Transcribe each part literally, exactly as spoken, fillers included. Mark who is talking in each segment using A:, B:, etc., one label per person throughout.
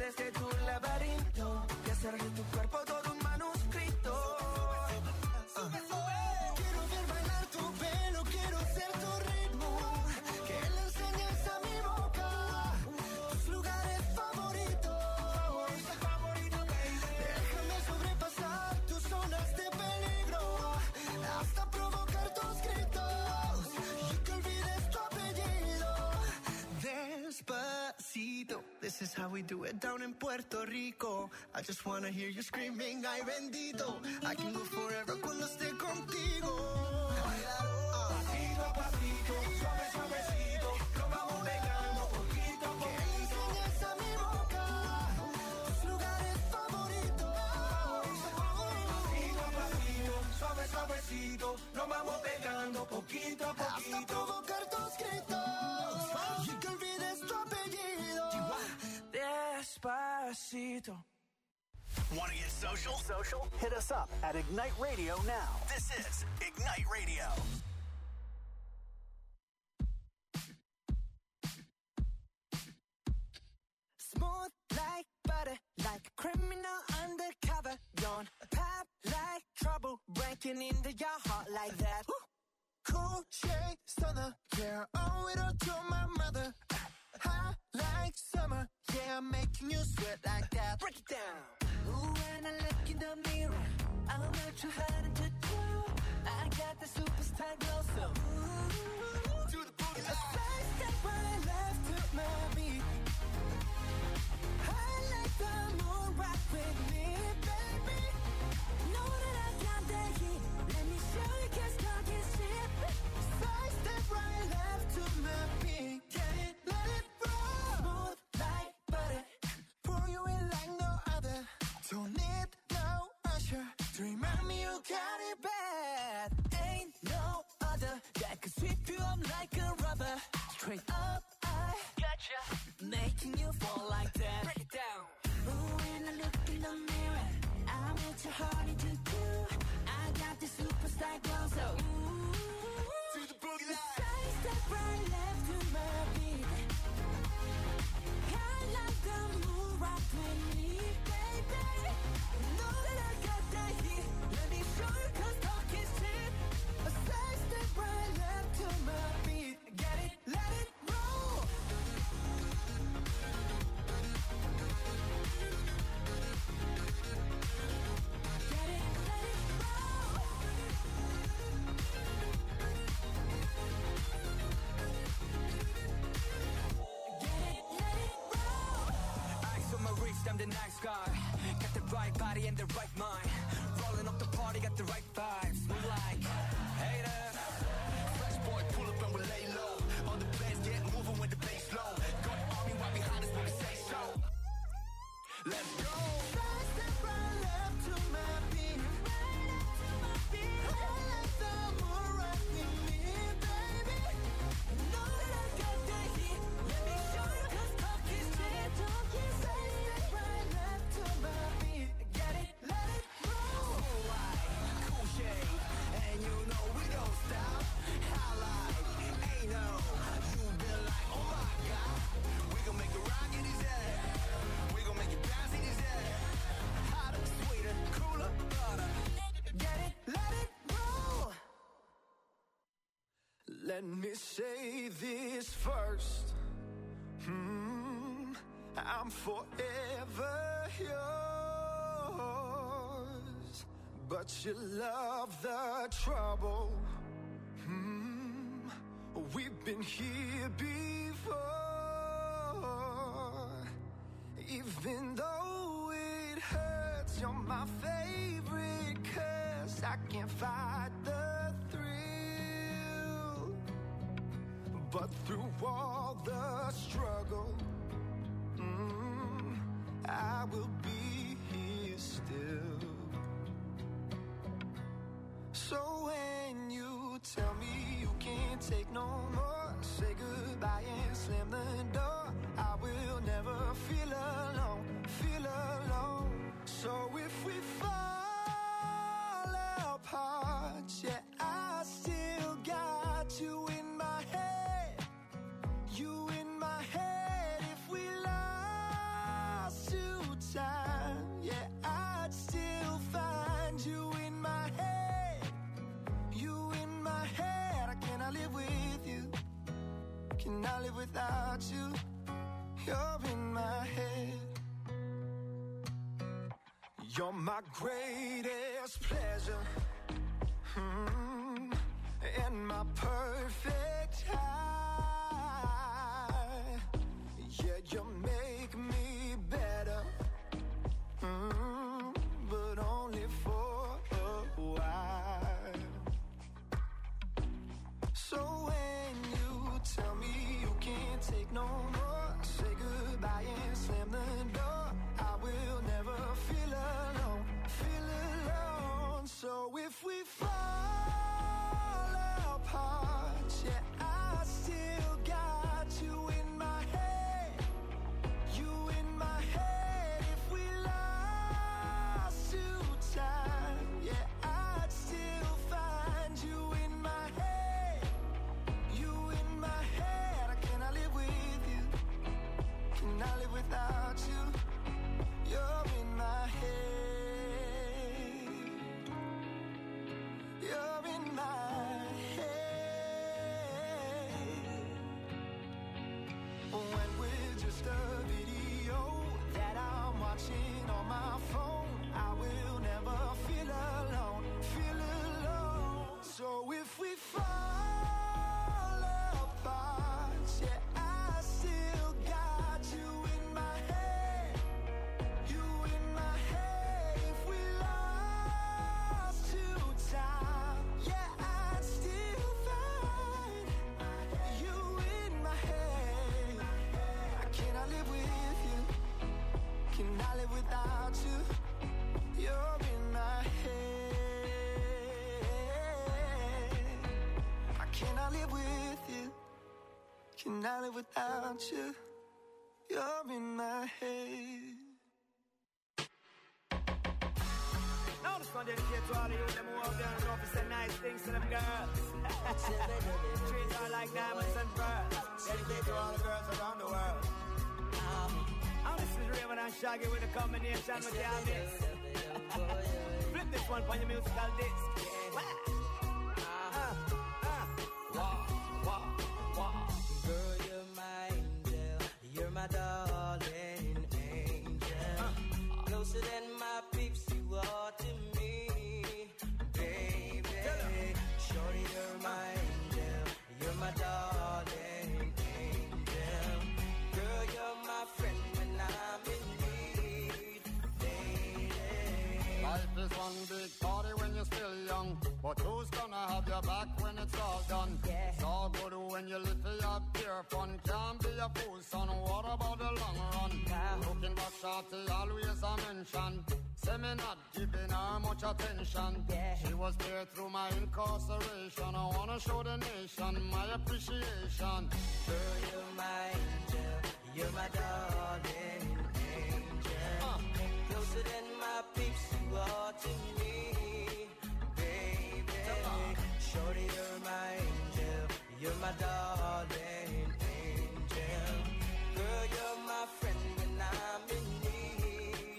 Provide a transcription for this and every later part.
A: desde tu laberinto y hacer de tu cuerpo todo un manuscrito. Uh. Quiero ver bailar tu pelo, quiero ser tu ritmo, que le enseñes a mi boca tus lugares favoritos. Favorito, baby. Déjame sobrepasar tus zonas de peligro hasta provocar tus gritos y que olvides tu apellido. Despacito, this is how we do it down in Puerto Rico. I just wanna hear you screaming, ay bendito. I can go forever cuando esté contigo. Pasito a pasito, suave suavecito, lo vamos pegando poquito a poquito. Que le enseñes a mi boca tus lugares favoritos. Pasito a pasito, suave suavecito, lo vamos pegando poquito a poquito. Hasta provocar tus gritos y que olvides tu apellido. Despacito.
B: Want to get social? Social? Hit us up at Ignite Radio now. This is Ignite Radio.
A: Smooth like butter, like a criminal undercover. Don't pop like trouble, breaking into your heart like that. Woo. Cool shade stunner, yeah, owe it all to my mother. Hot like summer, yeah, I'm making you sweat like that. Break it down. Ooh, when I look in the mirror, I'm not too hard to do. I got the superstar glow, so ooh, to the boogie line. A side step right left to my beat. I like the moon rock with me, baby. Know that I got that heat. Let me show you, 'cause talk is cheap. Side step right left to my beat. Get it, let it roll. Smooth like butter, pour you in like no other. Don't need no usher to remind me you got it bad. Ain't no other that could sweep you up like a rubber. Straight up, I gotcha, making you fall like that. Break it down. Ooh, when I look in the mirror, I'm what your heart to do. I got the superstar glow, so ooh, to the boogie line. Side step right left to my beat. I like the moon rock with me, baby. Know that I got that heat. Let me show you, 'cause talk is cheap. A side step right left to my beat. Get it, let it roll. Get it, let it roll. Get it, let it roll.
C: Eyes on my wrist, I'm the nice guy. Got the right body and the right mind. Rolling up the party, got the right vibes. Move like haters. Fresh boy, pull up and we lay low. All the players get moving with the bass low. Got the army right behind us when we say so. Let's go.
A: Side step right left to my beat. Right up to my beat. I like the moon rock with me, baby. Know that I got that heat. Let me show you, 'cause talk is cheap. Talk is side step right left to my beat. Get it, let it roll.
C: Cool light, cool shade, and you know we don't stop. Highlight, ain't no, you been like, oh my God. We gon' make it rock in his head. We gon' make it bounce in his head. Hotter, sweeter, cooler, butter.
A: Get it, let it roll.
D: Let me say this first. Hmm, I'm forever yours, but you love the trouble. Hmm, we've been here before. Even though it hurts, you're my favorite 'cause I can't fight the thrill. But through all the struggle, mm, I will be here still. So when you tell me you can't take no more, say goodbye and slam the door. I will never feel alone, feel alone. So if we fall apart, yeah, I still got you in my head. You in my head. live without you? You're in my head. You're my greatest pleasure, mm, and my perfect high. Yeah, you make me better, mm, but only for a while. So when you tell me you can't take no more, say goodbye and slam the door. I will never feel alone, feel alone. So if we fall apart, yeah, I still got you in my head, you in my head. If we lost to time, yeah, I'd still find you in my head, you in my head. I cannot live with you, cannot live without you. You're in my head, you're in my head. When we're just a video that I'm watching on my phone, I will never feel alone, feel alone. So if we fall apart, yeah, I still got you in my head, you in my head. If we lost to time, yeah, I'd still find you in my head. I cannot live with you, cannot live without you. You're in my head. I cannot live with you, cannot live without you. You're in my head.
E: Now this one dedicate to all of you them who out there and know to say nice things to them girls. Treat her like diamonds and pearls. Dedicate to all the girls around the world. Now this is Raven and Shaggy with a combination with the mix. Flip this one for your musical disc. Wah. Uh, uh. Wah, wah, wah.
F: Girl, you're my angel, you're my darling angel. Uh, Closer than my peeps, you are to me, baby. Shorty, you're my angel, you're my darling angel. Girl, you're my friend when I'm in need, lady.
G: Life is one big party when you're still young, but who's gonna have your back when it's all done?
F: Yeah.
G: It's all good when you live for your pure fun. Can't be a fool, son. What about the long run?
F: Nah.
G: Looking back, shorty, always a mention. Say me not giving her much attention.
F: Yeah.
G: She was there through my incarceration. I wanna show the nation my appreciation.
F: Girl, you're my angel, you're my darling angel.
G: Uh.
F: Closer than my peeps, you are to me, baby. Shorty, you're my angel, you're my darling angel. Girl, you're my friend when I'm in need,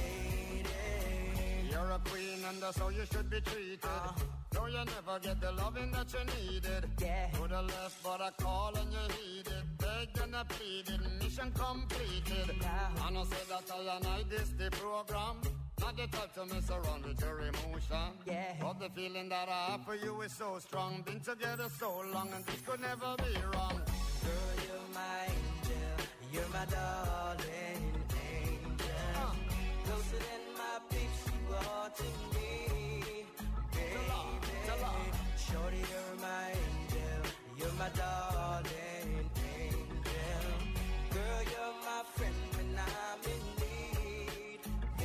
F: lady.
G: You're a queen and that's how you should be treated.
F: Uh.
G: Though you never get the loving that you needed.
F: Yeah.
G: To the left, but I call and you heeded. Begged and I pleaded, mission completed.
F: Yeah.
G: And I said that I and I this the program. Not the type to mess around with your emotion.
F: Yeah.
G: But the feeling that I have for you is so strong. Been together so long and this could never be wrong.
F: Girl, you're my angel, you're my darling angel.
G: Uh.
F: Closer than my peeps, you are to me, baby.
G: Tell her.
F: Shorty, you're my angel, you're my darling angel. Girl, you're my friend when I'm in need,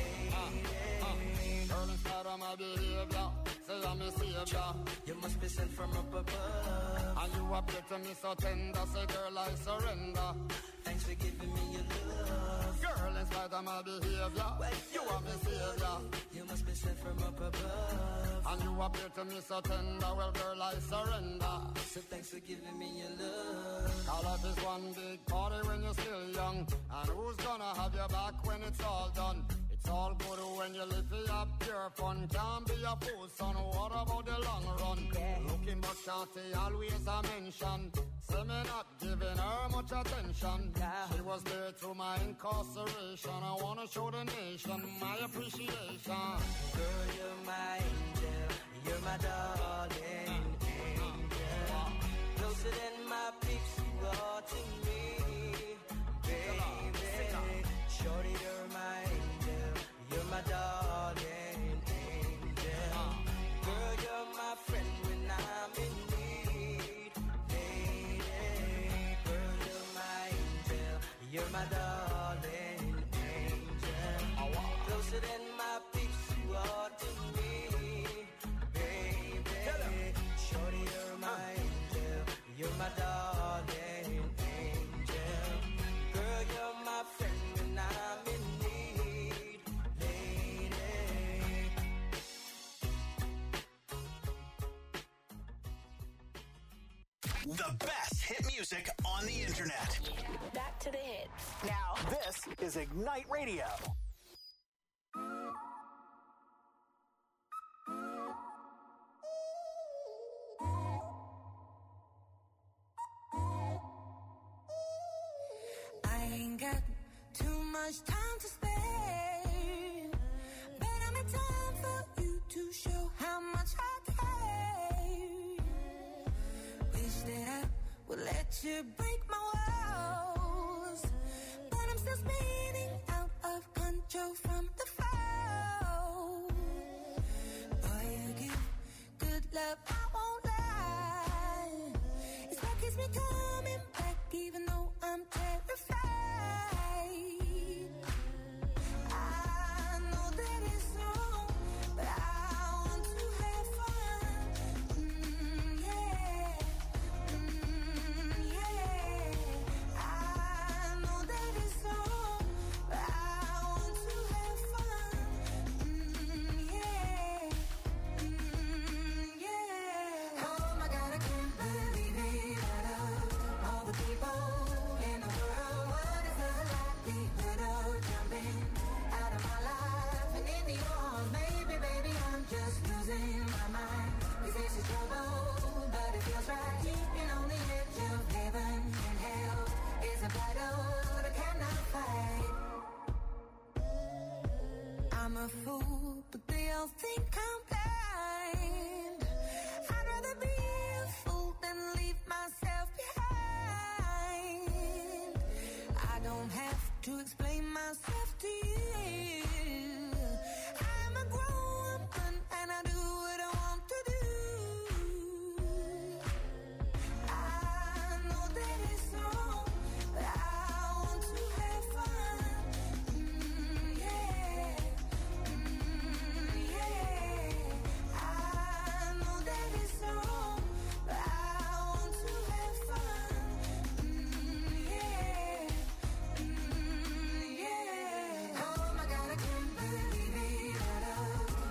F: baby.
G: Girl, in spite of my behavior, say I'm a savior.
F: You must be sent from up above.
G: And you appear to me so tender, say girl I surrender.
F: Thanks for giving me your love.
G: Girl, in spite of my behavior, you are my savior.
F: You must be sent from up above.
G: And you appear to me so tender, well girl I surrender.
F: So thanks for giving me your love.
G: Call life is one big party when you're still young. And who's gonna have your back when it's all done? It's all good when you live for your pure fun. Can't be a fool, son. What about the long run?
F: Yeah.
G: Looking but shorty, always a mention. Say me not giving her much attention.
F: Yeah.
G: She was there to my incarceration. I wanna show the nation my appreciation.
F: Girl, you're my angel. You're my darling angel. Closer than my peeps, you are to me, baby. Shorty, you're my angel. You're my darling angel. Girl, you're my friend when I'm in need, lady. Girl, you're my angel. You're my darling angel. Closer than my peeps, you are to me, baby. Shorty, you're my angel. You're my darling angel. Girl, you're my friend when I'm in need, lady.
B: The best hit music on the internet.
H: Back to the hits.
B: Now, this is Ignite Radio.
A: I ain't got too much time to spare, but I'm in time for you to show how much I care. Wish that I would let you break my walls, but I'm still spinning out of control from the fall. Boy, you give good love, I won't lie. It's what keeps me coming back even though I'm terrified. I know that it's wrong, but I want to have fun. Mm, yeah. Mm, yeah. I know that it's wrong, but I want to have fun. Mm, yeah. Mm, yeah. Oh my God, I can't believe it. Out of all the people in the world, what is the likelihood of jumping out of my life and into yours? Maybe, baby, I'm just losing my mind. Cause this is trouble, but it feels right. Keeping on the edge of heaven and hell is a battle that I cannot fight. I'm a fool, but they all think I'm blind. I'd rather be a fool than leave myself behind. I don't have to explain myself to you. I'm a grown woman and I do what I want to do. I know that it's wrong, but I want to have fun. Mm, yeah. Mm, yeah. I know that it's wrong, but I want to have fun. Mm, yeah. Mm, yeah. Oh my God, I can't believe it. Out of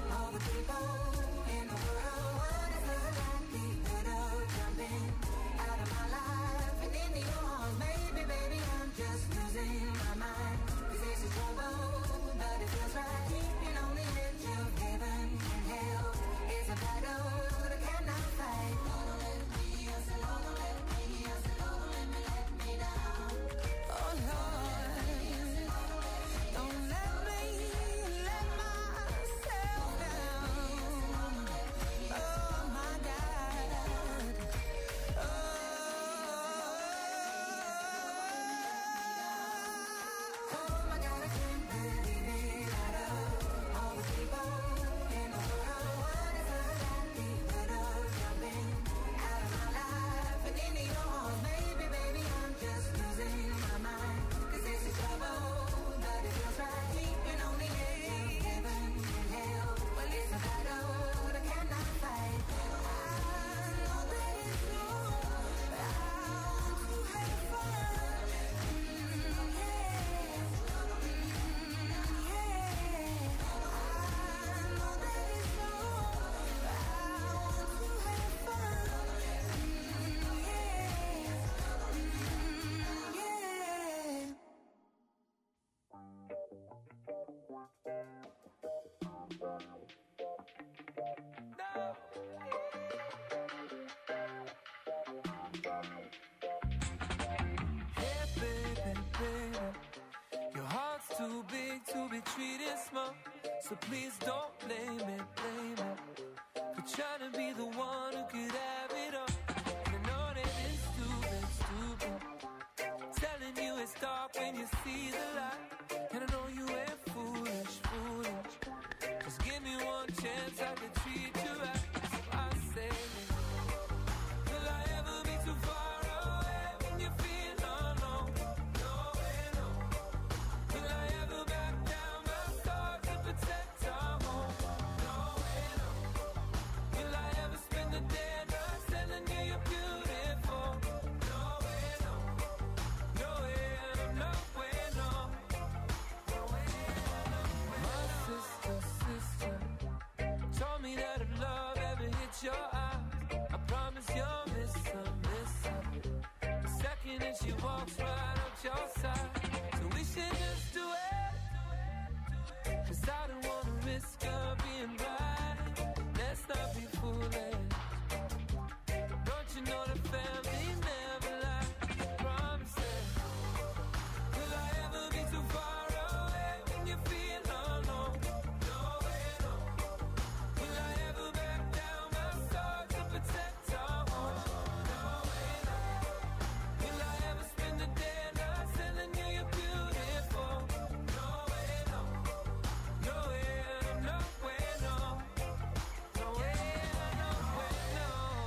H: So please don't blame it, blame it for trying to be the one who could have it all. And I know that it's stupid, stupid, telling you it's dark when you see the light. And I know you ain't foolish, foolish. Just give me one chance, I can treat you right. So I say, will I ever be too far away when you feel alone? No way, no. Will I ever back down my sword to protect our home? No way, no. Will I ever spend the day not telling you you're beautiful? No way, no. No way, no, no way, no. No way, no, no. My sister, sister told me that if love ever hits your eyes, I promise you'll miss her, miss her. The second that she walks right up your side. So we should just do it, 'cause I don't wanna risk her being right. Let's not be foolish. Don't you know the family never lies? Promise it. Will I ever be too far away when you feel alone? No way, no. Will I ever back down my sword to protect our home? No way, no. Will I ever spend the day not telling you you're beautiful? No way, no. No way, no way, no. No way, no way, no.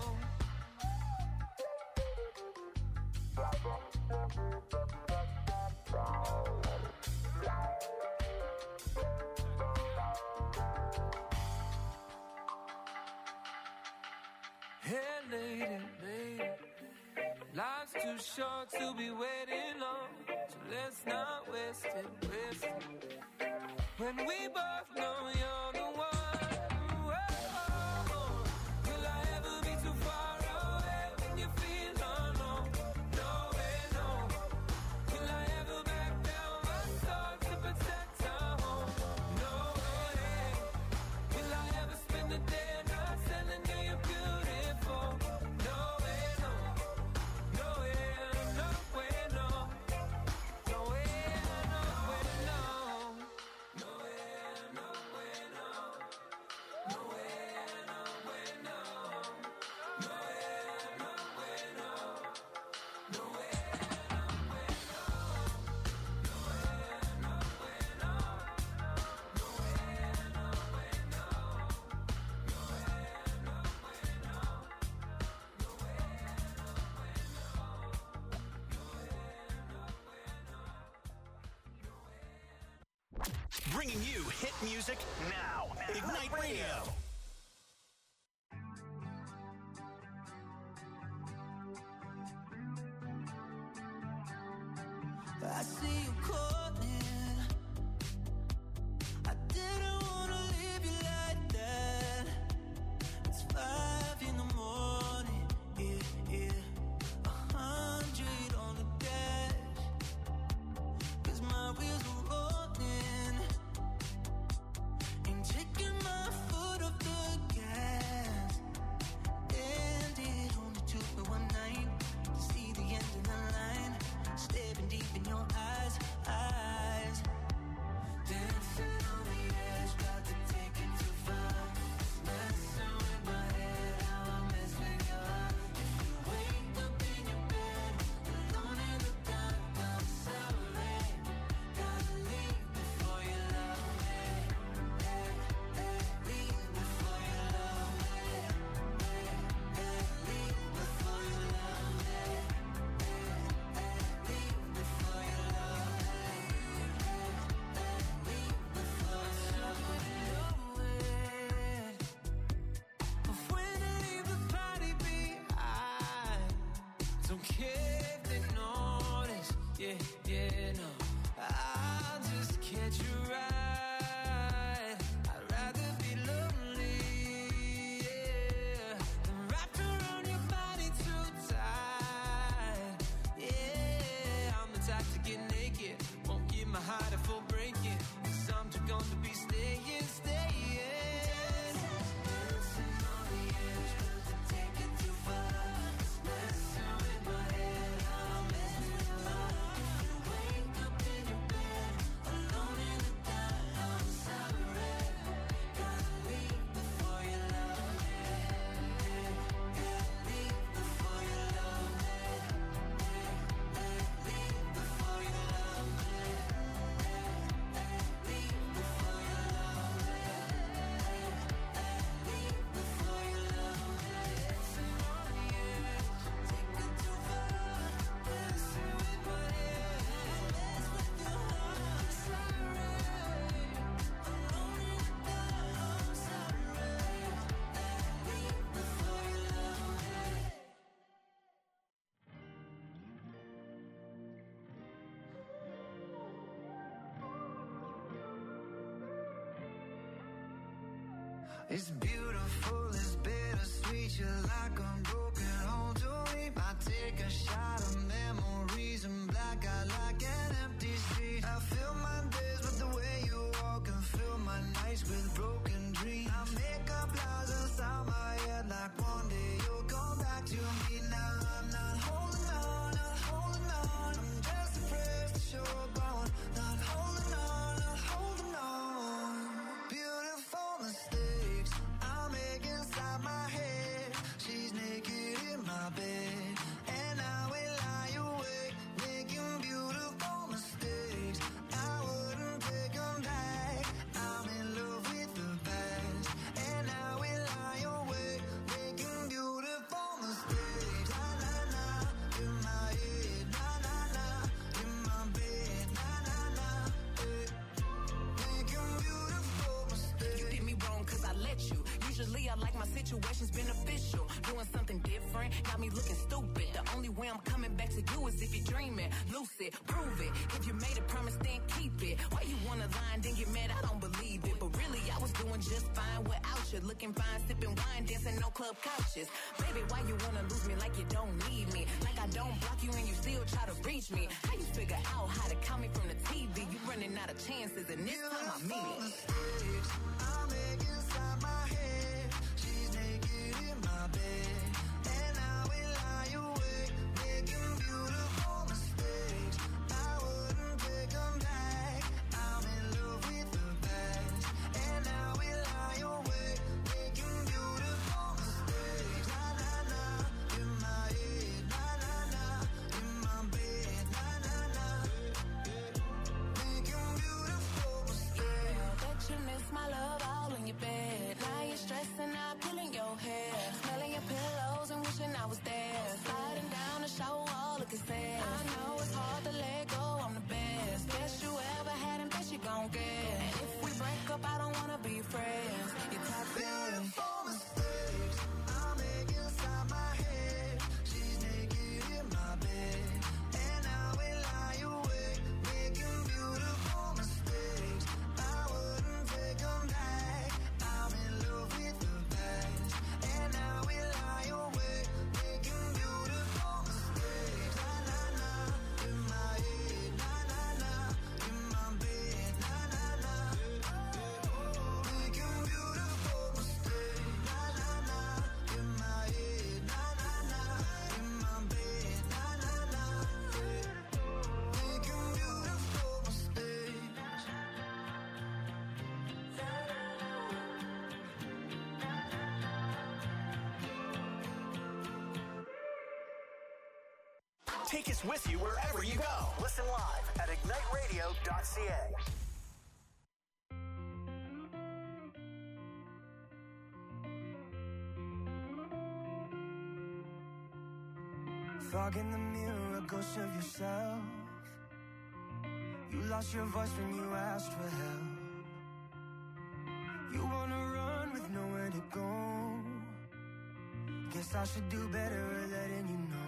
H: Hey, lady, lady, life's too short to be waiting on, so let's not waste it, waste it. When we both know you're the one. Whoa. Will I ever be too far away when you feel alone? No way, no. Will I ever back down my sword to protect our home? No way. Will I ever spend the day not telling you you're beautiful? No way, no. No way, no way, no. No way, no way, no. No way, no way, no. No way, no way, no. No way, no way, no. No way, no way, no. No way, no way, no. No way, no way, no. No way, no way, no. No way,
B: Bringing you hit music now. Ignite Radio.
A: I see you calling. I didn't wanna leave you like that. It's five in the morning, yeah, yeah. A hundred on the dash, 'cause my wheels are rolling. Ain't taking my foot off the gas. And it only took me one night to see the end of the line. Staring deep in your eyes, eyes. Dancing on the edge, got to take it too far. Messing with my head, how I mess with your heart. If you wake up in your bed, alone in the dark, I'm sorry. Gotta leave before you love me. Hey, hey, leave before you love me. Hey, hey, leave before you love me. Hey, hey, leave before you love me. Hey, hey, leave before you love me. But when I leave the party behind, don't care if they notice. Yeah, yeah, no. I'll just catch you right. I'd rather be lonely, yeah, than wrapped around your body too tight. Yeah, I'm the type to get naked, won't give my heart a full breaking. 'Cause I'm just gonna be staying, staying. Dancing on the edge, got to take it too far. Messing with my head, how I mess with your heart. If you
D: It's beautiful, it's bittersweet. You're like a broken home to me. I take a shot of memories and black out like an empty street. I fill my days with the way you walk and fill my nights with broken dreams. I make up lies inside my head like one day you'll come back to me. Now I'm not holding on, not holding on. I'm just afraid to show up on. Not holding on, not holding on. Beautiful mistakes I make inside my head. She's naked in my bed, and I will lie awake, making beautiful mistakes. I wouldn't take them back. I'm in love with the past, and I will lie awake, making beautiful mistakes. Na na na, in my head, na na na, in my bed, na na na, eh. Making beautiful mistakes.
I: You did me wrong cause I let you. Usually I like my situations beneficial. Doing something different, got me looking stupid. The only way I'm coming back to you is if you're dreaming. Lucid, prove it. If you made a promise, then keep it. Why you wanna lie and then get mad? I don't believe it. But really, I was doing just fine without you. Looking fine, sipping wine, dancing on club couches. Baby, why you wanna lose me like you don't need me? Like I don't block you and you still try to reach me. How you figure out how to count me from the T V? You running out of chances and this time I mean it.
D: Mistakes I make inside my head. She's naked in my bed, and I will lie awake, making beautiful mistakes. I wouldn't take them back. I'm in love with the past, and I will lie awake, making beautiful mistakes. Na na na, in my head, na na na, in my bed, na na na, making beautiful mistakes.
I: Bet you miss my love all in your bed. Now you're stressing out, pulling your hair, smelling your pillows and wishing I was there. Sliding down the shower wall, looking sad. I know it's hard to let go, I'm the best. Best you ever had and best you gon' get. And if we break up, I don't wanna be friends. You're toxic.
D: Beautiful mistakes I make inside my head. She's naked in my bed, and I will lie awake, making beautiful mistakes. I wouldn't take them back. I'm in love with the past, and I will lie awake, making beautiful mistakes. Na na na, in my head, na na na, in my bed, na na na, making beautiful mistakes. Na na na, in my head, na na na, in my bed, na na na, making beautiful mistakes.
B: Take us with you wherever you go. Listen live at ignite radio dot c a.
F: Fog in the mirror, a ghost of yourself. You lost your voice when you asked for help. You wanna run with nowhere to go. Guess I should do better at letting you know.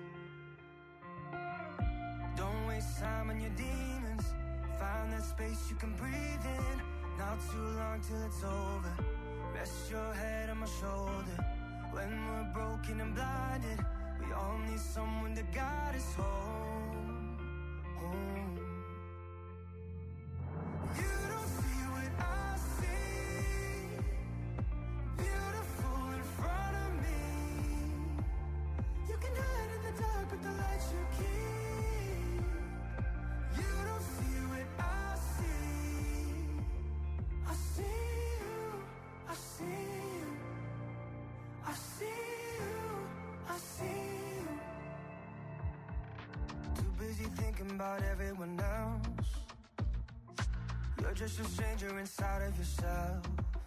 F: Don't waste time on your demons. Find that space you can breathe in. Not too long till it's over. Rest your head on my shoulder. When we're broken and blinded, we all need someone to guide us home, home. You don't see what I see. Beautiful in front of me. You can hide in the dark, but the light you keep. You don't see what I see. I see you, I see you, I see you, I see you. Too busy thinking about everyone else. You're just a stranger inside of yourself.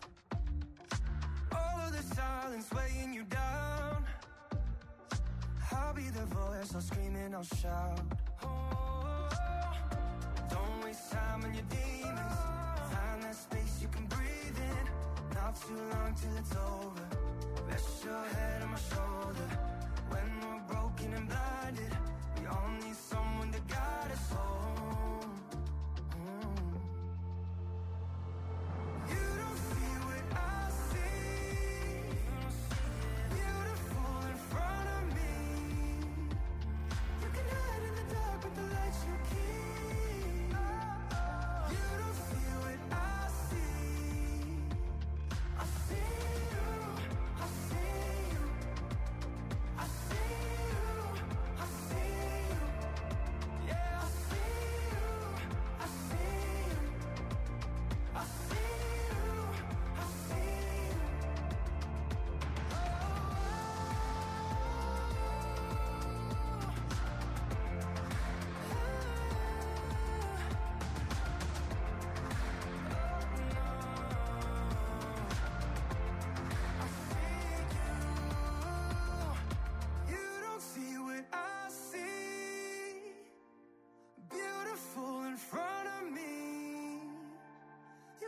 F: All of the silence weighing you down. I'll be the voice, I'll scream and I'll shout. Oh, don't waste time on your demons. Find that space you can breathe in. Not too long till it's over. Rest your head on my shoulder. When we're broken and blinded, we all need someone to guide us home. Mm. You don't see what I see.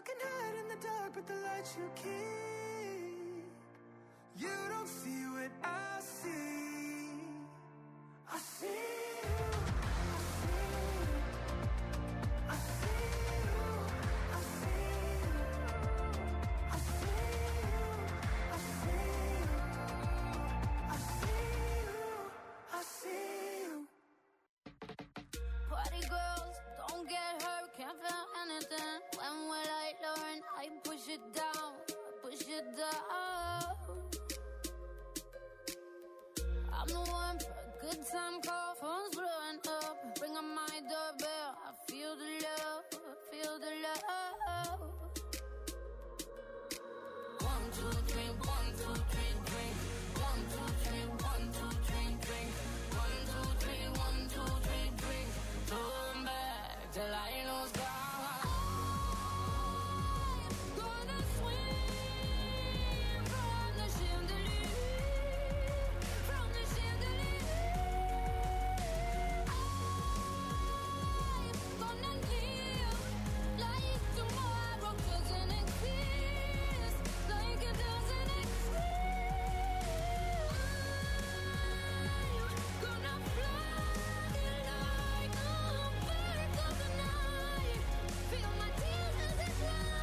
D: can hide in the dark, but the light you keep. You don't see what I see. I see you. I see you. I see you. I see you. I see you. I see you. I see you.
J: Party girls, don't get hurt, can't feel anything. When will I learn? I push it down, push it down. I'm the one for a good time call, phone's blowing up. Ring on my doorbell, I feel the love, I feel the love. One, two, three, one, two, three, drink. One, two, three, one, two, three, drink. One, two, three, one, two, three, drink. Turn back till I lose God. Gonna swim from the chandelier, from the chandelier. I'm gonna live like tomorrow doesn't exist, like it doesn't exist. I'm gonna fly like a bird of the night. Feel my tears as they fly.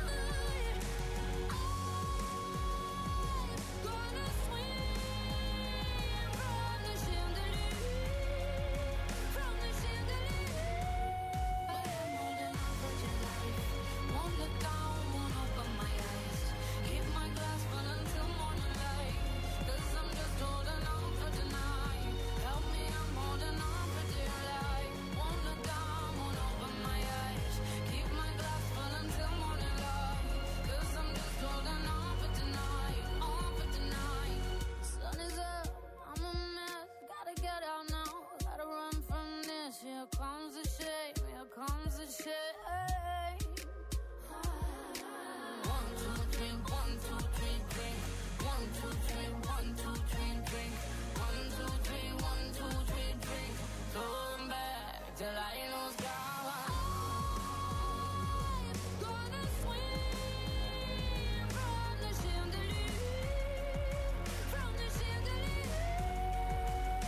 J: I'm gonna swim from the chandelier, from the chandelier. But I'm holding on for dear life. Won't look down, won't open my eyes. Keep my glass full until morning light. 'Cause I'm just holding on for tonight. Help me, I'm holding on for dear life. Won't look down, won't open my eyes. Keep my glass full until morning light. 'Cause I'm just holding on for tonight, on for tonight. Sun is up, I'm a mess. Gotta get out now, gotta run from this. Here comes the shame, here comes the shame. One, two, three, one, two, three, drink. One, two, three, one, two, three, drink. One, two, three, one, two, three, drink. Turn back till I lose God. I'm gonna swim from the chandelier, from the chandelier.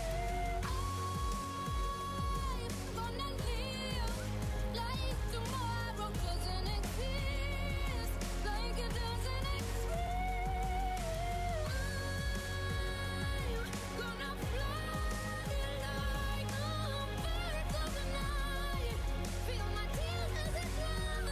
J: I'm gonna live like tomorrow doesn't exist, like it doesn't exist. I'm gonna fly like a bird of the night. Feel my tears as they fly. I'm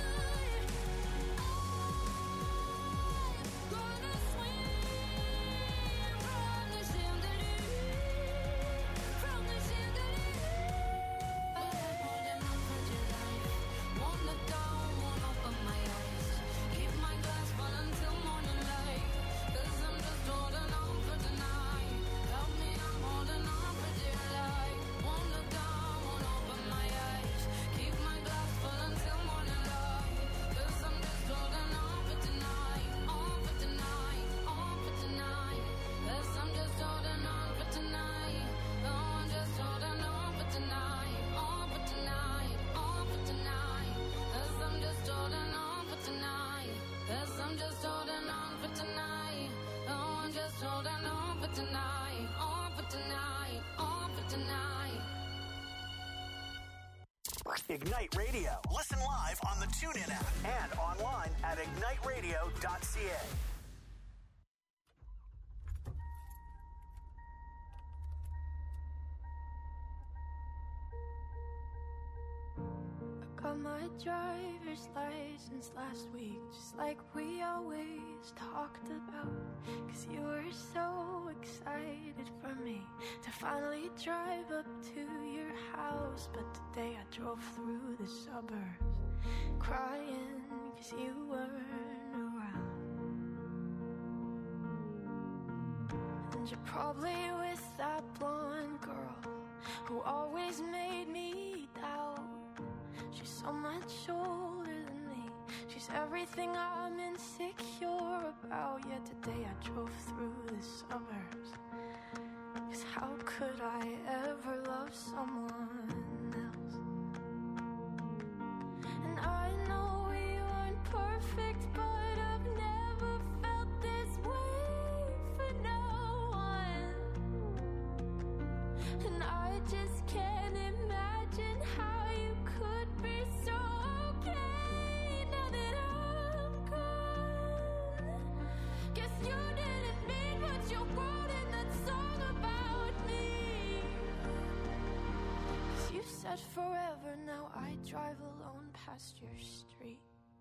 J: gonna swim from the chandelier, from the chandelier. But I'm holding on for dear life. Won't look down, won't open my eyes. Keep my glass full until morning light. 'Cause I'm just holding on for tonight. Help me, I'm holding on for dear life. Won't look down, won't open my eyes. Keep my glass full until morning light. 'Cause I'm just holding on for tonight, on for tonight, on for tonight. 'Cause I'm just holding on for tonight. Oh, I'm just holding on for tonight, on for tonight, on for tonight. 'Cause I'm just holding on for tonight. 'Cause I'm just holding on for tonight. Oh, I'm just holding on for tonight, on for tonight, on for tonight.
B: Ignite Radio. Listen live on the TuneIn app and online at ignite radio dot c a.
K: Got my driver's license last week, just like we always talked about. 'Cause you were so excited for me to finally drive up to your house. But today I drove through the suburbs crying 'cause you weren't around. And you're probably with that blonde girl who always made me doubt. She's so much older than me. She's everything I'm insecure about. Yet today I drove through the suburbs. 'Cause how could I ever love someone else? And I know we weren't perfect just can't imagine how you could be so okay now that I'm gone. Guess you didn't mean what you wrote in that song about me. 'Cause you said forever, now I drive alone past your street.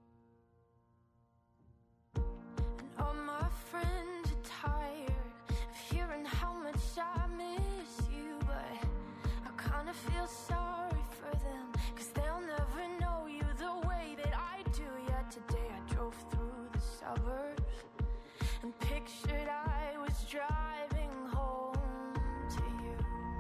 K: And all my friends are tired of hearing how much I miss you, but I kinda feel sorry for them, 'cause they'll never know you the way that I do. Yet today I drove through the suburbs and pictured I was driving home to you.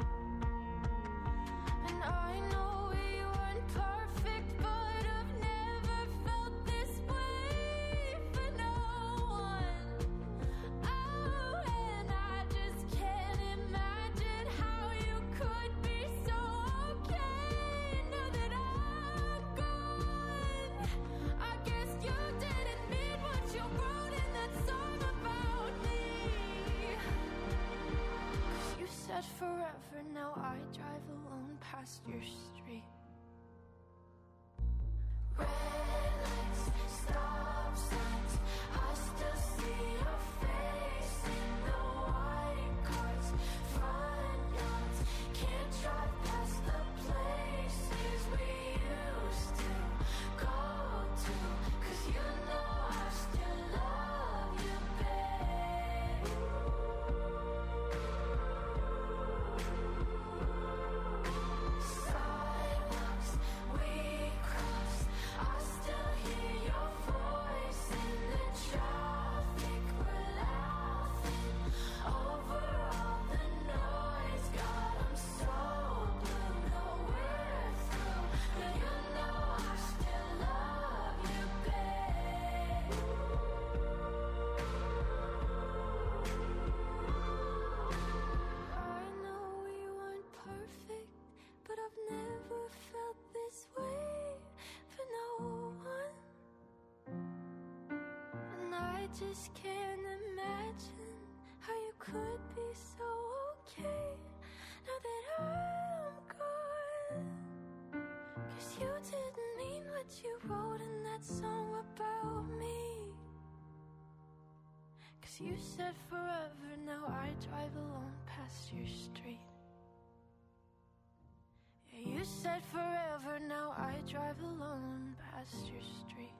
K: And I know we weren't perfect, but I've never felt this way for no one. Oh, and I just can't imagine how you could be so okay now that I'm gone. I guess you didn't mean what you wrote in that song about me. 'Cause you said forever, now I drive alone past your street. Red lights, stop signs, I still see your face in the white cars, front yards. Can't drive past the places we used to go to, 'cause you know I still love you, babe. Sidewalks we cross, I still hear your voice in the traffic. We're laughing over all the noise. God, I'm so blue, no we're through, but you know I still love you, babe. I know we weren't perfect, but I've never felt this way for no one. And I just can't imagine how you could be so okay now that I'm gone. 'Cause you didn't mean what you wrote in that song about me. 'Cause you said forever, now I drive alone past your street. Yeah, you said forever, now I drive alone past your street.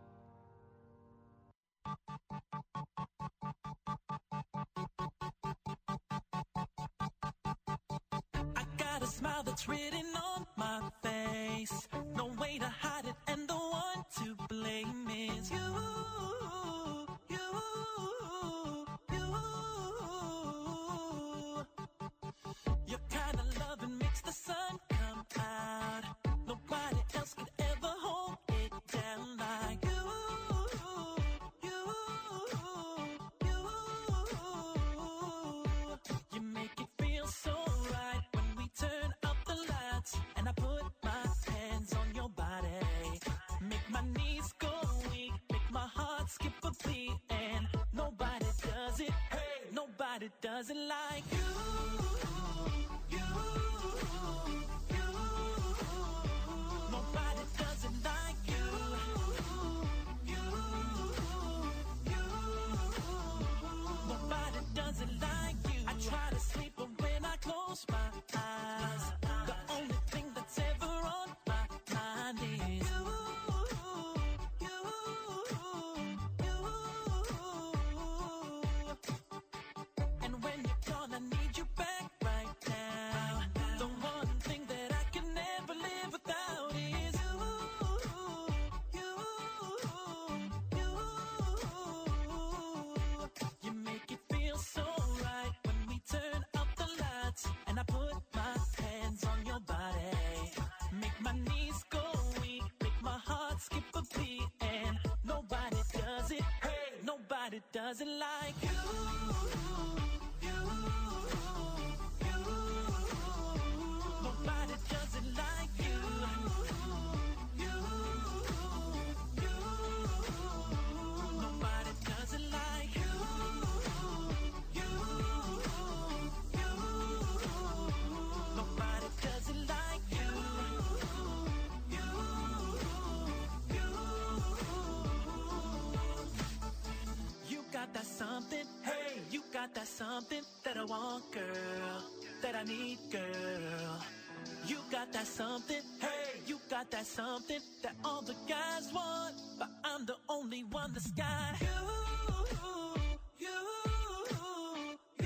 L: I got a smile that's written on my face. No way to hide it, and the one to blame is you. You, you. Your kind of loving makes the sun come out. Nobody else could ever hold it down like you. You, you. You make it feel so right when we turn up the lights and I put my hands on your body. Make my knees go weak, make my heart skip a beat, and nobody does it. Hey, nobody does it like you. You, you. Nobody does it like you. You, you. Nobody does it like you. I try to sleep, but when I close my eyes, the only thing that's ever on my mind is you, you, you. And when you're gone, I need you back right now. The one thing that I can never live without is you, you, you. You make it feel so right when we turn up the lights and I put my hands on your body. Make my knees go weak, make my heart skip a beat, and nobody does it. Hey, nobody does it like you. You, you. Nobody does it like you. You, you. Nobody does it like you. You, you. Nobody does got that something that I want, girl, that I need, girl. You got that something, hey, you got that something that all the guys want, but I'm the only one that's got you, you, you,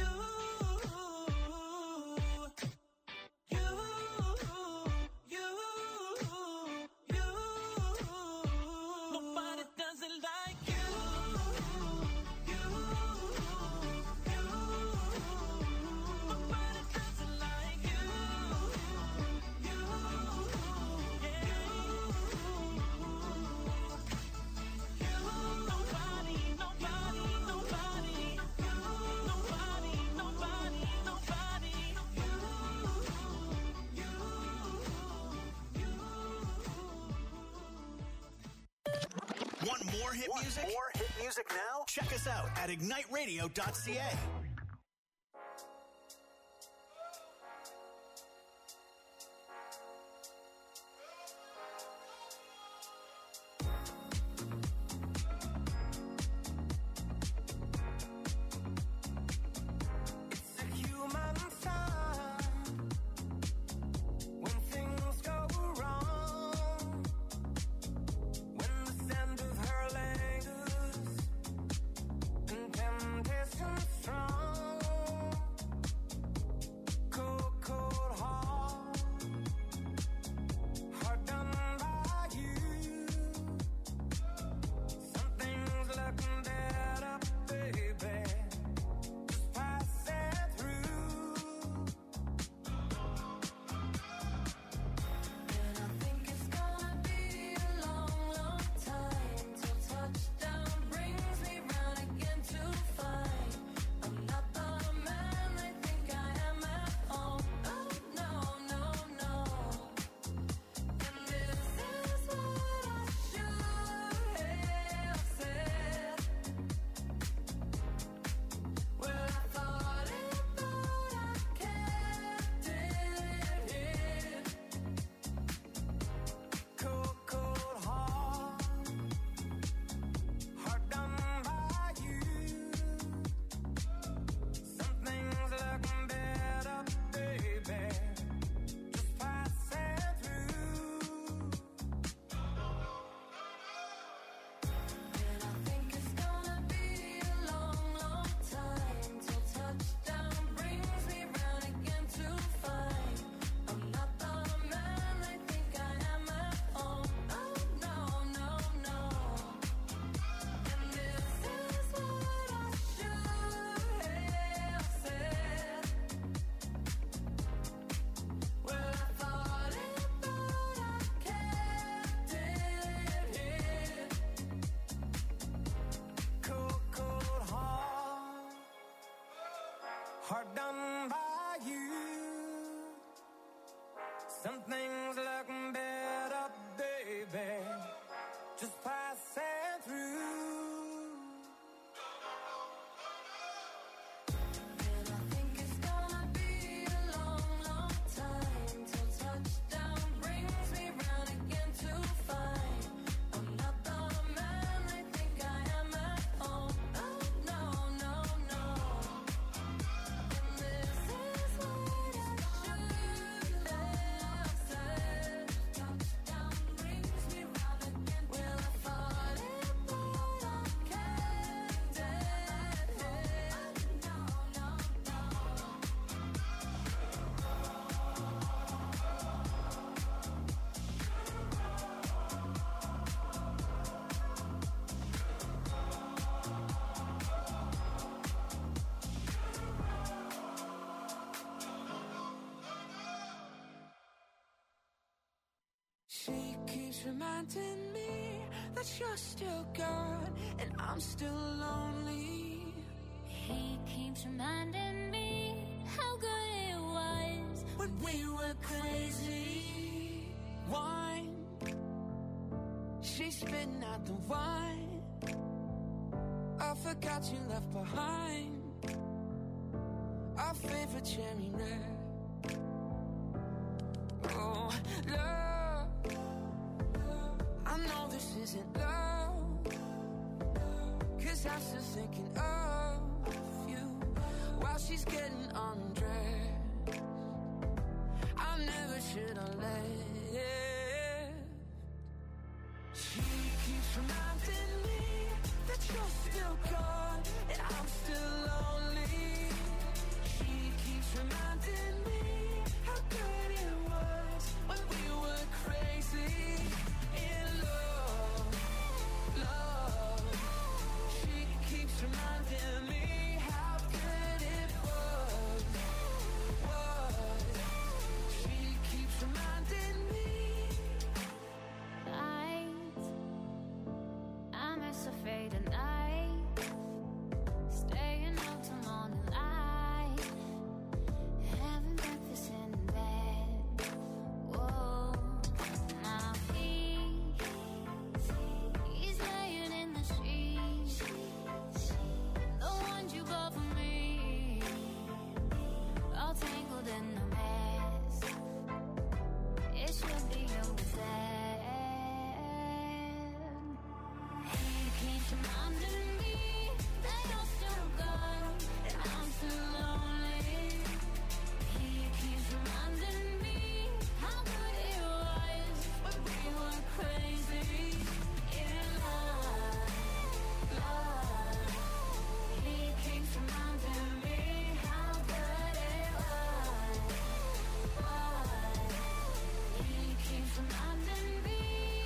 L: you, you, you. Nobody does it like you.
B: Want more hit
M: Want
B: music?
M: more hit music now?
B: Check us out at ignite radio dot c a.
D: It's a human sign when things go wrong, when the scent of her lingers and temptation strong. Cold, cold heart, heart done by you. Something's looking better, baby. Just pass it through.
J: And I think it's gonna be a long, long time till touchdown brings me round again to find I'm not the man they think I am at home. Oh no, no, no. And this is what I should have said. Well, I thought it, but I kept it hid.
D: Cold, cold heart, heart done by you. Something's looking better, baby. Just pass it through.
J: And I think it's gonna be a long, long time till touchdown brings me round again to find I'm not the man they think I am at home. Oh no, no, no. And this is what I should have said. Well, I thought it, but I kept it hid.
D: Cold, cold heart, heart done by you. Something's looking better, baby. Just pass it through.
J: And I think it's gonna be a long, long time till touchdown brings me round again to find I'm not the man they think I am at home. Oh no, no, no. And this is what I should have said. Touchdown brings me round again. Well, I thought it, but I kept it hid. No, no, no.
H: She keeps reminding me that you're still gone and I'm still lonely.
J: He keeps reminding me how good it was
H: When we were crazy, wine. She's spitting out the wine. I forgot you left behind our favorite cherry red. Oh, love, I know this isn't love, 'cause I'm still thinking of you. while she's getting undressed. I never should have left. She keeps reminding me that you're still gone and I'm still lonely. She keeps reminding me how good it was when we were crazy in love, love. She keeps reminding me how good it was, was. She keeps reminding me.
J: Nights, I miss a faded night, staying up till morning light, having breakfast in bed. Whoa, now he, he's laying in the sheets, the ones you bought for me, all tangled in the mess. It should be yours then. He keeps reminding me that you're still gone and I'm still lonely. He keeps reminding me how good it was when we were crazy in love, love. He keeps reminding me how good it was, was. He keeps reminding me.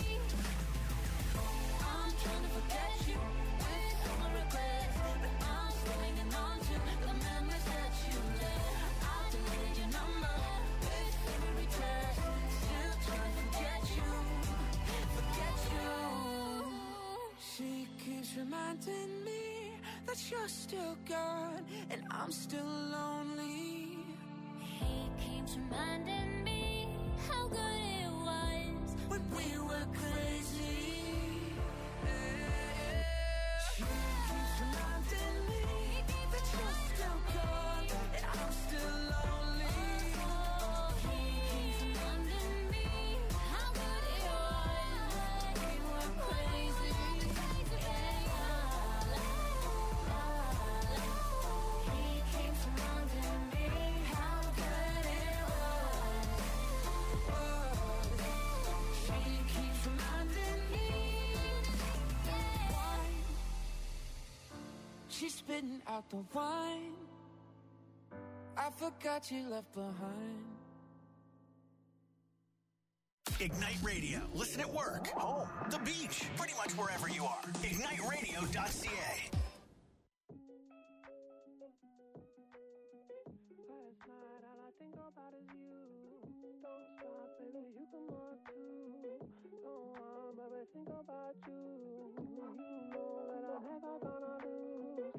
J: I'm trying to forget you with all my regrets, but I'm still hanging on to the memories that you left. I deleted your number with every text, still trying to forget you, forget you.
H: She keeps reminding me that you're still gone and I'm still lonely.
J: He keeps reminding me how good it was
H: when we were crazy. She keeps reminding me that you're still gone and I'm still lonely.
J: He keeps reminding me how good it was when we were crazy. He keeps reminding me how good it was.
H: She keeps reminding me. Wine. She's spitting out the wine I forgot you left behind.
B: Ignite Radio. Listen at work, home, the beach, pretty much wherever you are. ignite radio dot c a.
M: Last night, all I think about is you. Don't stop, baby, you come on too. Don't want, baby, think about you. You know that I'm never gonna lose.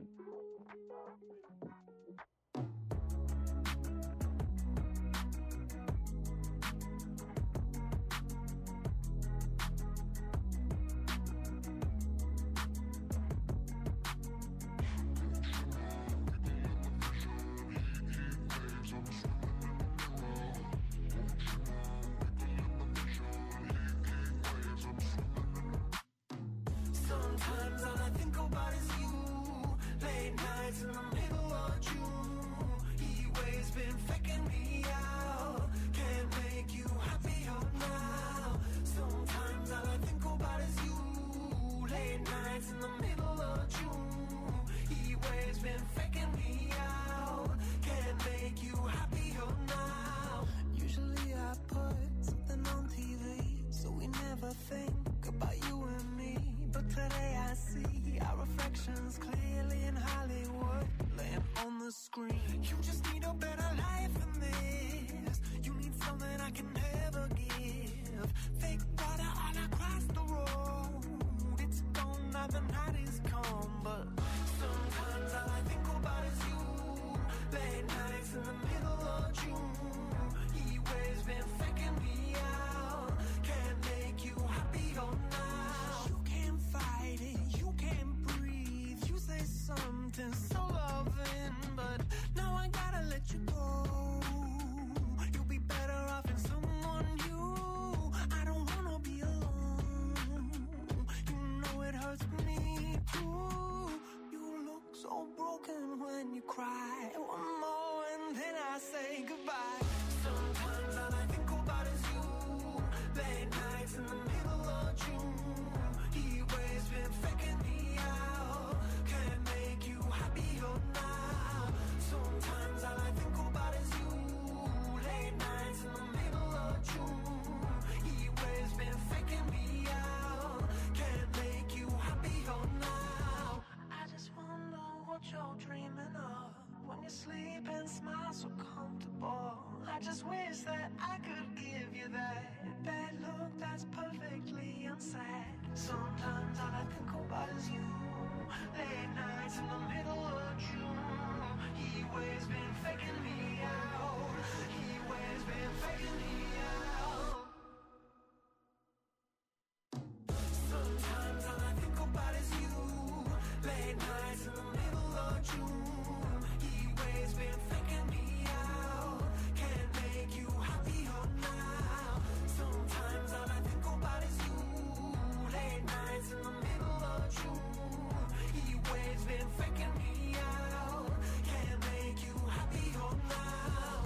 C: Sometimes all I think about is you. Late nights in the middle of June. He waves been faking me out. Can't make you happier now. Sometimes all I think about is you. Late nights in the middle of June. He waves been faking me out. Can't make you happier now.
F: Usually I put something on T V, so we never think about you and me. But today I see our reflections clearly in Hollywood, laying on the screen.
C: You just need a better life than this. You need something I can never give. Fake water all across the road. It's gone now, the night is come. But sometimes all I think about is you. Late nights in the middle of June. He waves been faking me out. Can't make you happier now.
F: You can't fight it, you can't breathe. You say something so loving, but now I gotta let you go. You'll be better off in someone new. I don't wanna be alone. You know it hurts me too. You look so broken when
C: then you cry. One more and then I say goodbye. Sometimes all I think about is you. Late nights in the middle of June. He waves been faking me out. Can't make you happier now. Sometimes all I think about is you. Late nights in the middle of June. He waves been faking me out. Can't make you happier now. I just wonder what you're dreaming of when you sleep and smile so comfortable. I just wish that I could give you that that look that's perfectly unsaid. Sometimes all I think about is you. Late nights in the middle of June. He waves been faking me out. He waves been faking me out. Sometimes all I think about is you. Late nights in the middle of June. He waves been faking me out. Can't make you happier now. Sometimes all I think about is you. Late nights in the middle of June. He waves been faking me out. Can't make you happier now.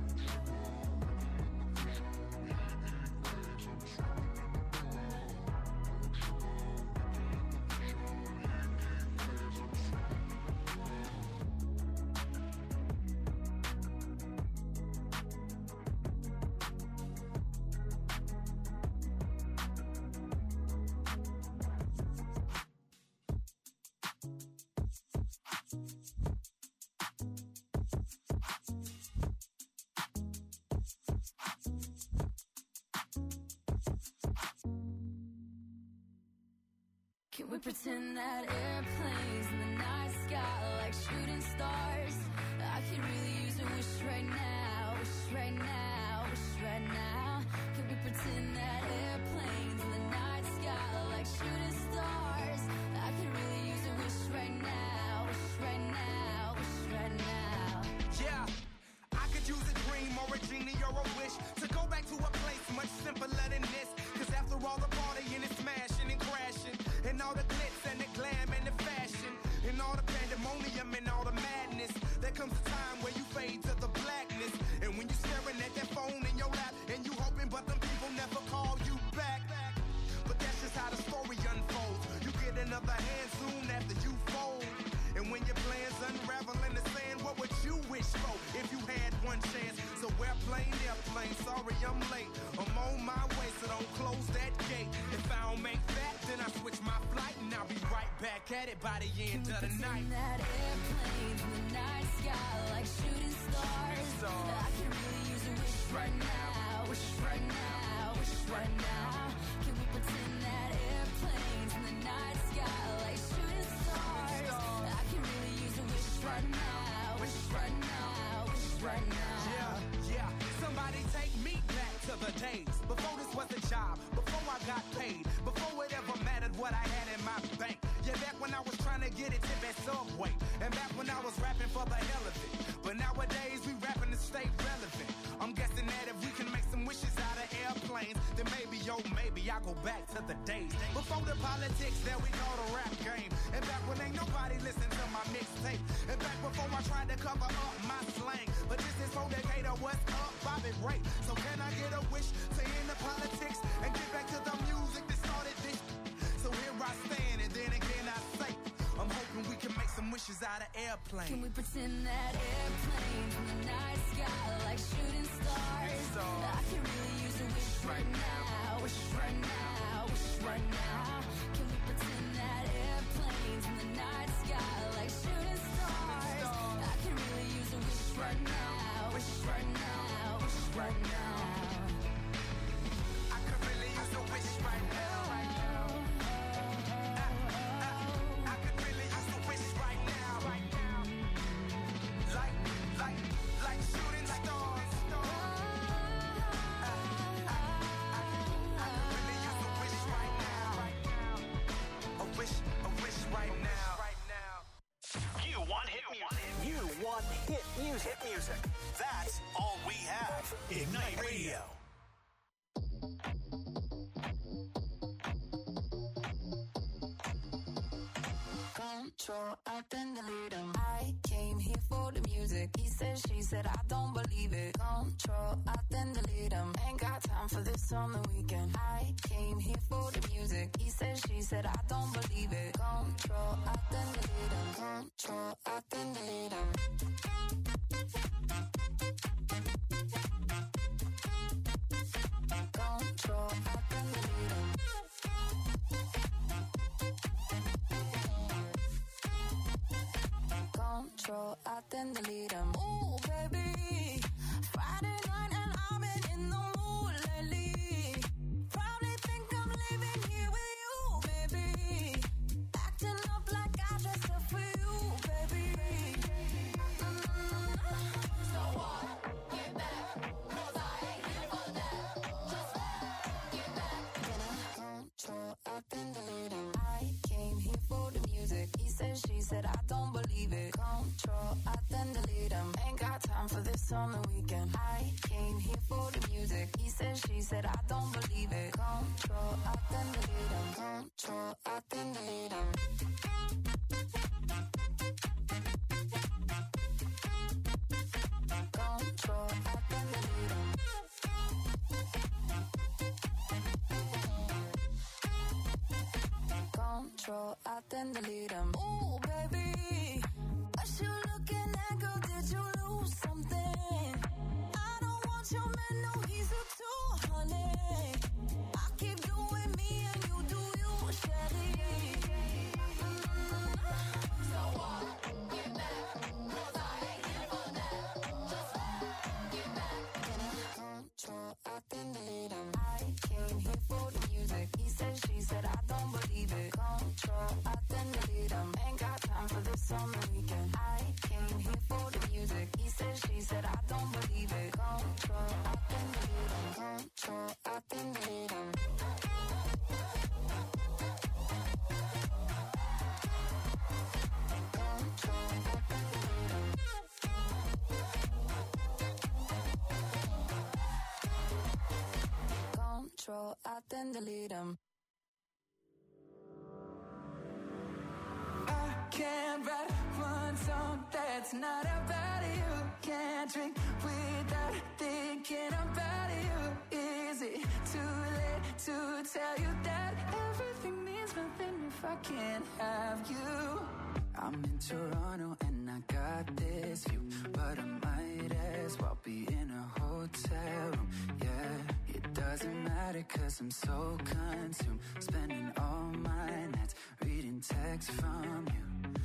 J: Can we pretend that airplanes in the night sky are like shooting stars? I could really use a wish right now, wish right now, wish right now. Can we pretend that airplanes in the night sky are like shooting stars? I could really use a wish right now, wish right now, wish right now.
N: Yeah, I could use a dream or a genie or a wish to go back to a place much simpler than this. Cause after all the partying and smashing and crashing, and all the glitz and the glam and the fashion, and all the pandemonium and all the madness, there comes a time where you fade to the blackness. And when you're staring at that phone in your lap, and you hoping but them people never call you back. But that's just how the story unfolds. You get another hand soon after you fold. And when your plans unravel in the sand, what would you wish for if you had one chance? So airplane, airplane, sorry I'm late. I'm on my way, so don't close that gate. If I don't make that, then I switch my flight, and I'll be right back at it by the end of the night.
J: That airplanes in the night sky like shooting stars. I can really use a wish right now, wish right now, wish right now. Can we pretend that airplanes in the night sky like shooting stars? I can really use a wish right now, wish right now, wish right now.
N: Yeah, yeah. Somebody take me back to the days before this was a job, before I got paid, before it ever mattered what I had in my bank. Yeah, back when I was trying to get a tip at Subway, and back when I was rapping for the hell of it. But nowadays we rapping to stay relevant. I'm guessing that if we can make some wishes out of airplanes, then maybe, yo, maybe I'll go back to the days before the politics that we call the rap game. And back when ain't nobody listened to my mixtape. And back before I tried to cover up my slang. But this is for Decatur, what's up, Bobby Ray? So can I get a wish to end the politics and get back to the music that started this? So here I stand, and then again I say, I'm hoping we can make some wishes out of airplanes.
J: Can we pretend that airplanes in the night sky like shooting stars? I can really use a wish right now, wish right now, wish right now. Can we pretend that airplanes in the night sky like shooting stars? I can really use a wish right now, wish right now, wish right now.
N: I could really use a wish right now.
B: Hit music. Hit music. That's all we have. Ignite Radio.
O: Control, I've been the leader. I came
I: here for the music. He said, she said, I don't believe it. Control, I then delete him. Ain't got time for this on the weekend. I came here for the music. He said, she said, I don't believe it. Control, I then delete him. Control, I then delete him. Control, I then delete him. Control, I then delete him. Ooh, baby, Friday night and I've been in the mood lately. Probably think I'm living here with you, baby. Acting up like I dressed up for you, baby. Mm-hmm. So what? Get back, 'cause I ain't here for that. Just get back. Control, I then delete him. I came here for the music. He said, she said, I don't believe it. Control, I then delete him. Ain't got time for this on the weekend. I came here for the music. He said, she said, I don't believe it. Control, I then delete him. Control, I then delete him. Control, I then delete him. Control, I then delete him. Ooh, baby, what you looking at, girl? Did you lose something? I don't want your man, no, he's a two, honey. I keep doing me and you do you, Shelly. Mm-hmm. So what? Get back, 'cause I ain't here for that. Just get back. Control, I then delete him. I came here for the music. He said, she said, I don't believe it. Control, I then delete him. Ain't got time for this on the weekend. I came here for the music. He said, she said, I don't believe it. Control, I then delete him. Control, I then delete him. Control, I then delete him. Control, I then delete him.
H: Can't write one song that's not about you. Can't drink without thinking about you. Is it too late to tell you that everything means nothing if I can't have you? I'm in Toronto and I got this view, but I might as well be in a hotel room. Yeah, it doesn't matter 'cause I'm so consumed, spending all my nights reading texts from you.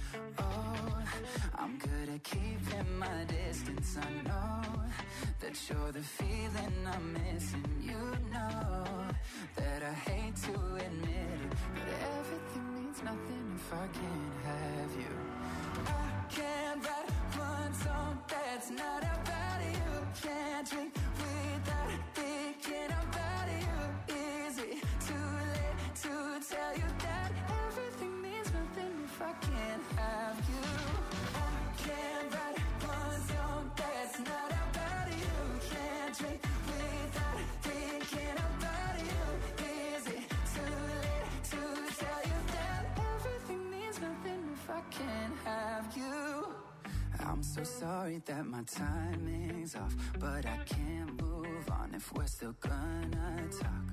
H: Oh, I'm good at keeping my distance. I know that you're the feeling I'm missing. You know that I hate to admit it, but everything means nothing if I can't have you. I can't write one song that's not about you. Can't drink without thinking about you. Is it too late to tell you that everything means nothing if I can't have you? I can't write one song that's not about you. Can't drink without thinking about you. Is it too late to tell you that everything means nothing if I can't have you? I'm so sorry that my timing's off, but I can't move on if we're still gonna talk.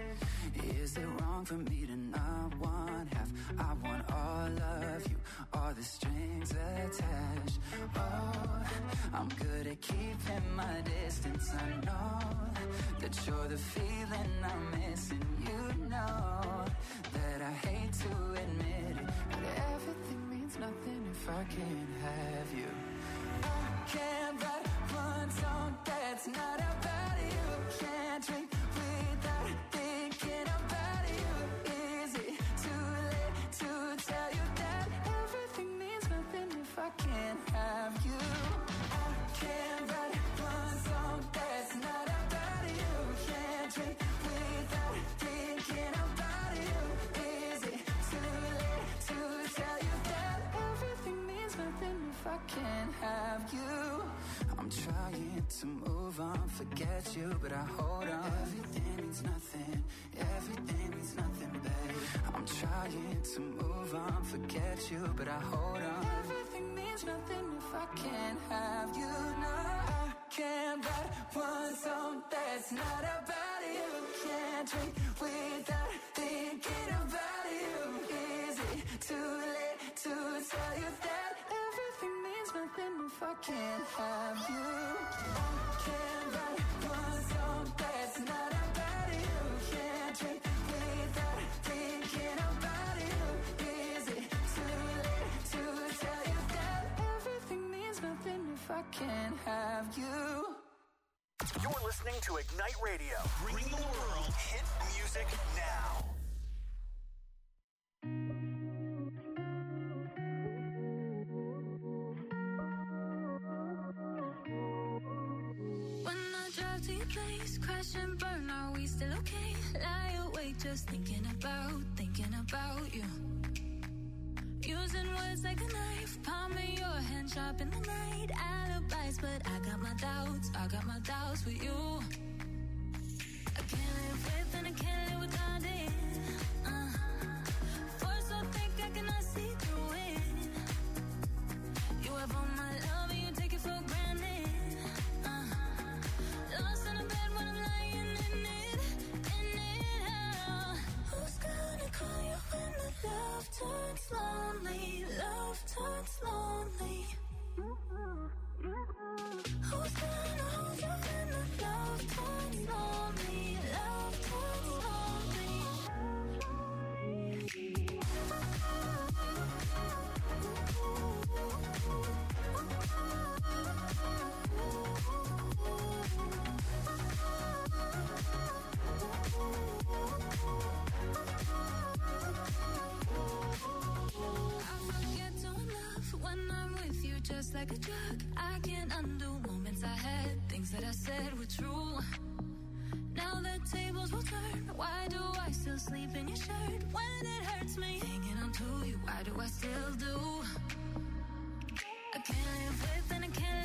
H: Is it wrong for me to not want half? I want all of you, all the strings attached. Oh, I'm good at keeping my distance. I know that you're the feeling I'm missing. You know that I hate to admit it, but everything means nothing if I can't have you. I can't write one song that's not about you. Can't drink without thinking about you. Is it too late to tell you that everything means nothing if I can't have you? I can't write one song that's not about you. Can't drink without thinking about you. Is it too late to tell you that everything means nothing if I can't have you? I'm trying to move on, forget you, but I hold on. Everything means nothing, everything means nothing, babe. I'm trying to move on, forget you, but I hold on. Everything means
O: means nothing if I can't have you. No, I can't write one song that's not about you. Can't drink without thinking about you. Is it too late to tell you that everything means nothing if I can't have you? I can't write one song that's not about you. Can't drink without thinking about you. Is it too late to tell you that everything means nothing if I can't have you?
B: You're listening to Ignite Radio, bringing the world hit music now.
J: When I drive to your place, crash and burn, are we still okay? Lie awake just thinking about, thinking about you. Using words like a knife, palming your hand sharp in the night. Alibis, but I got my doubts, I got my doubts with you. I can't live with and I can't live without it. Uh, force so thick I cannot see through it. You have all my love and you take it for granted. Uh, lost in a bed when I'm lying in it, in it. Uh, who's gonna call you when the love turns lonely? Love turns lonely. Who's gonna hold you when the love turns lonely? Love turns lonely. I forget to love when I'm with you, just like a drug. I can't undo moments I had, things that I said were true. Now the tables will turn. Why do I still sleep in your shirt when it hurts me? Hanging on to you, why do I still do? I can't live with and I can't